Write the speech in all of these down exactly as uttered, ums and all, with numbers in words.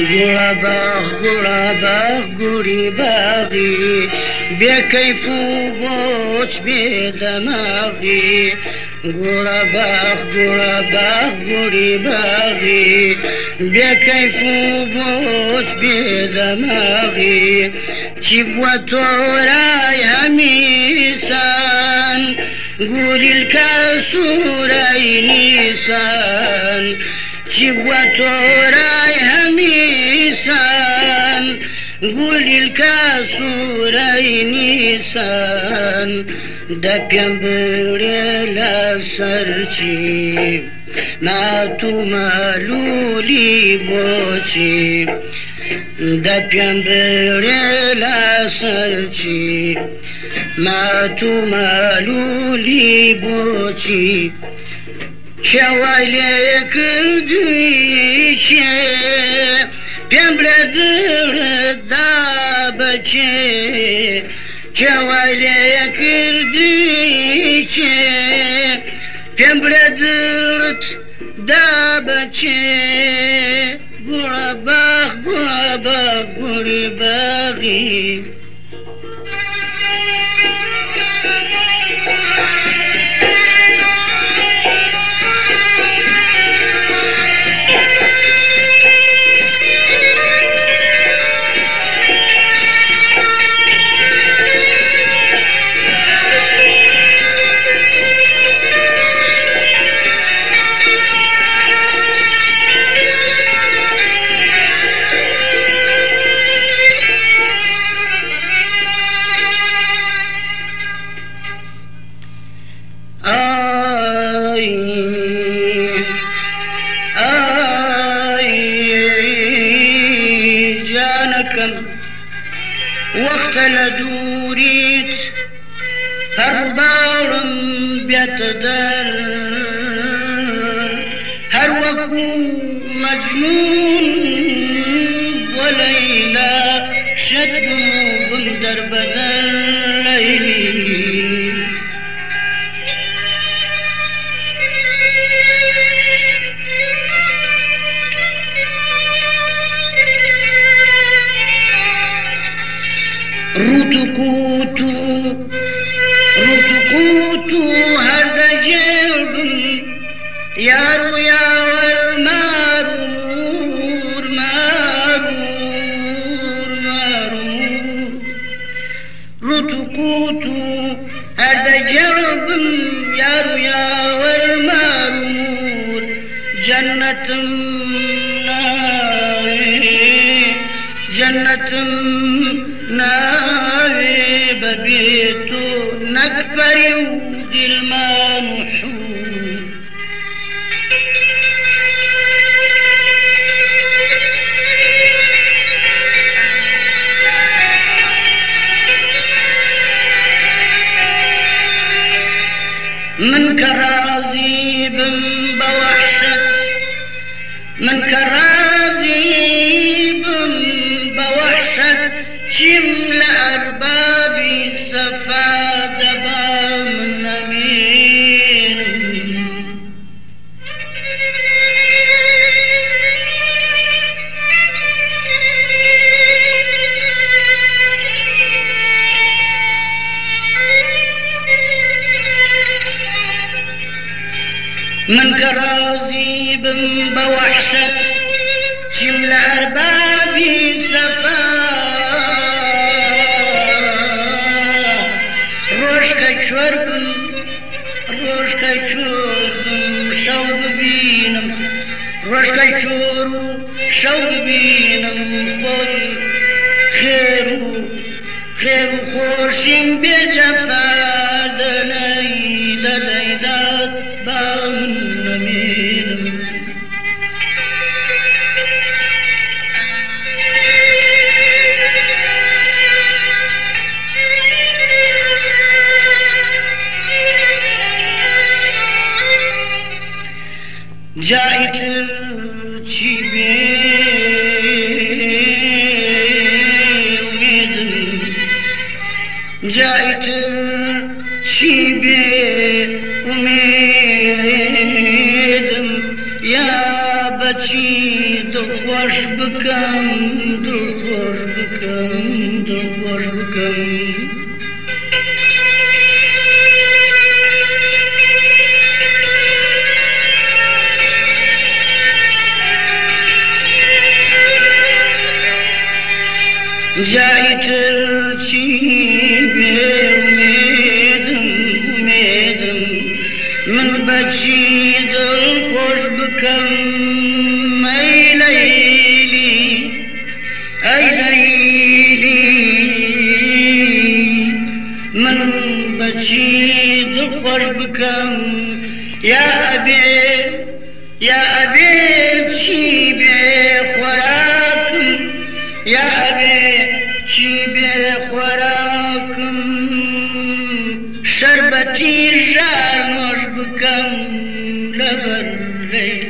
گوڵە باغ گوڵی باغی بێکەیف و بۆچ بێدەماغی گوڵە باغ گوڵە باغ گوڵی باغی بێکەیف و بۆچ بێدەماغی چی بووە تۆرای هەمیسان گولیلکە سوورەی نیسان چی بووە تۆرای هەمیسان گولیلکە سوورەی نیسان دە پێم برێ لەسەر چی مات و مەلولی بۆچی دە پێم برێ لەسەر چی مات و مەلولی بۆچی کێوای لێ کردووی چێ پێم برێ دڵت دا بەچێ کێوای لێ کردووی چێ پێم برێ دڵت دا بەچێ گوڵە باغ گوڵە باغ گوڵی باغی وەختە لە دووریت هەر باوڕم بێتە دەر هەر وەکو مەجنون بۆ لەیلا شەد بم دەربەدەر لەیلی روتو قوتو روتو قوتو هردا جربم يارو ياور مارور مارور مارور روتو قوتو هردا جربم يارو ياور مارور جنتم ناري جنتم ناوي ببيتو نكبري ودي المانوحور من كرازي بن بوحشت من كرازي بن بوحشت شمل أربابي صفا دبا من أمين من كرازي بن بوحشت شمل أربابي صفا شربم روشكا شربم شوق بينم روشكا شربم شوق بينم خوي خيرو خيرو خوشين بجفا دلي دلي دات بامن مينم جایت چی بی امیدم جایت چی بی امیدم یا بەچی دڵخۆش بکەم دڵخۆش بکەم دڵخۆش بکەم جایتر چی بێ ومێدم ومێدم من بەچی دڵخۆش بکەم ئەی لەیلی ئەی لەیلی من بەچی دڵخۆش بکەم یا ئەبێ یا ئەبێ چی بێ خۆراکم یا ئەبێ چی بێ خۆراکم شەربەتی ژار نۆش بکەم لەبەر لەیل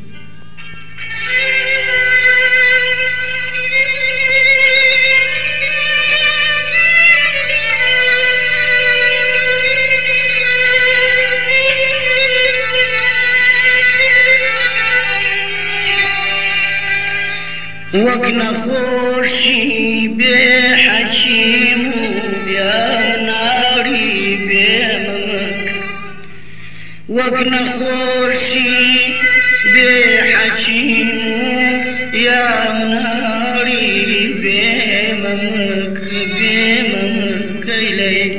وەک نەخۆشی بێ حەکیم و بیا ناری بێ مەمک وەک نەخۆشی بێ حەکیم و یا ناری بێ مەمک بێ مەمک ئەی لەیل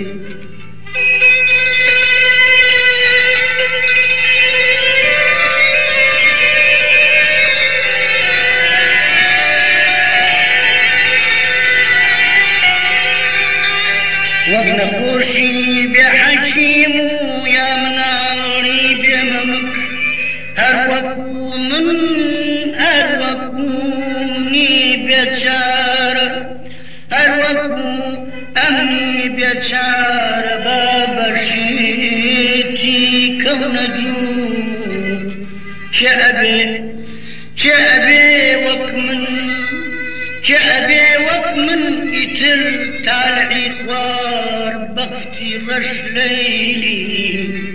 وەک نەخۆشی بێ حەکیم و یا مناڵی بێ مەمک هەر وەکو من هەر وەکو منی بێچارە هەر وەکو ئەمنی بێچارە با بەشێتی کەونە دوور چێ ئەبێ چێ ئەبێ وەک من چێ ئەبێ وەک من ئیتر تالعی خوار بەختی ڕەش لەیلی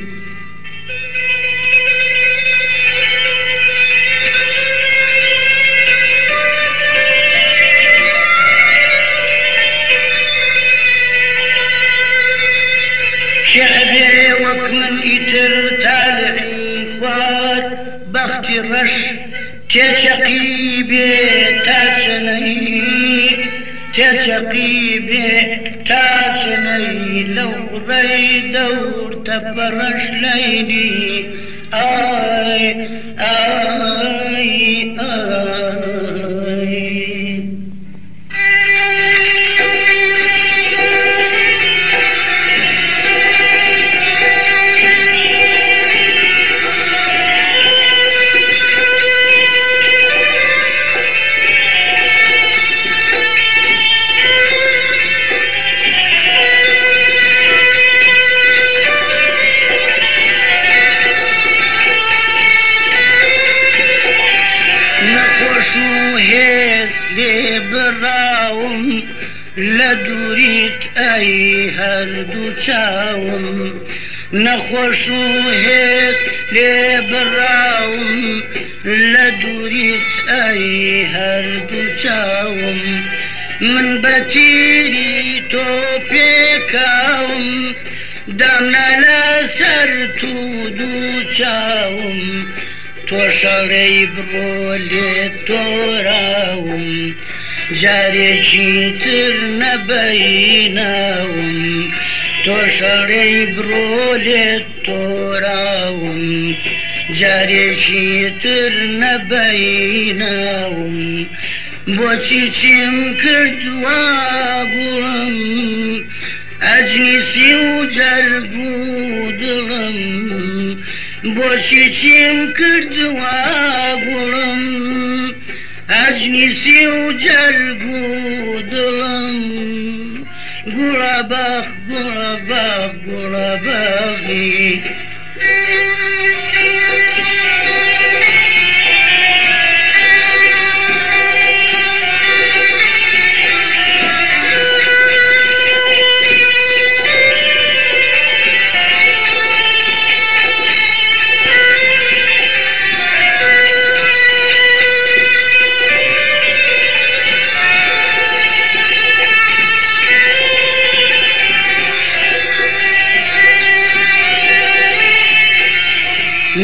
چێ ئەبێ وەک من ئیتر تالعی خوار بەختی ڕەش تێچەقی بێ تا چەنەی تێچەقی بێ تا چەنەی لەو ڕێی دەور تەپەڕەش لەیلی ئای ئای ئای براوم لدوريت اي هردو چاوم نخوش و هيت لبراوم لدوريت اي هردو چاوم من بتيري تو پێکاوم دامنا لەسەر تودو چاوم تۆ شەڕەی بڕۆ لێ تۆراوم جارێکی تر نەبەیناوم تۆ شەڕەی بڕۆ لێ تۆراوم جارێکی تر نەبەیناوم بۆچی چیم کردووە گوڵم ئەجنیسی و جەرگ و دڵم بۆچی چیم کردووە گوڵم ئەجنیسی و جەرگ و دڵم گوڵە بەخ گوڵە بەخ گوڵە بەخی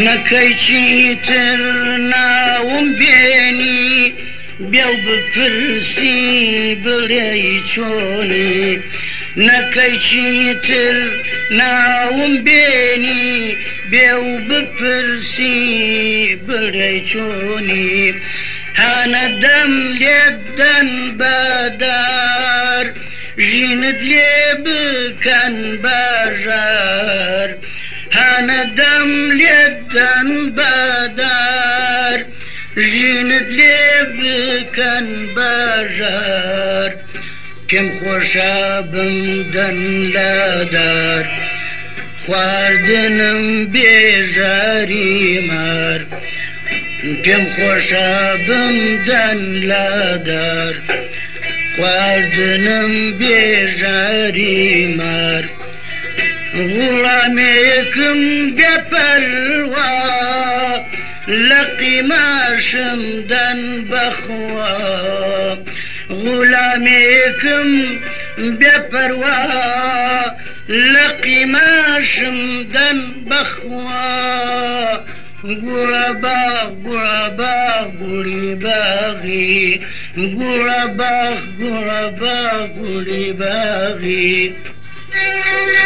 نەکەی تر ناوم بێنی بێو بپرسی بڵێی چۆنی نەکەی تر ناوم بێنی بێو بپرسی بڵێی چۆنی هانەدەم لێدەن بەدار ژینت لێ بکەن باژار هانەدەم لێدەن بەدار ژینت لێ بکەن باژار پێم خۆشە بمدەن لەدار خواردنم بێژاری مار پێم خۆشە بمدەن لەدار خواردنم بێژاری مار وڵامێکم بێپەروا لە قیماشم دەن بەخوا غولامێکم بێپەروا لە قیماشم دەن بەخوا گوڵە باغ گوڵە باغ گوڵی باغی گوڵە باغ گوڵە باغ گوڵی باغی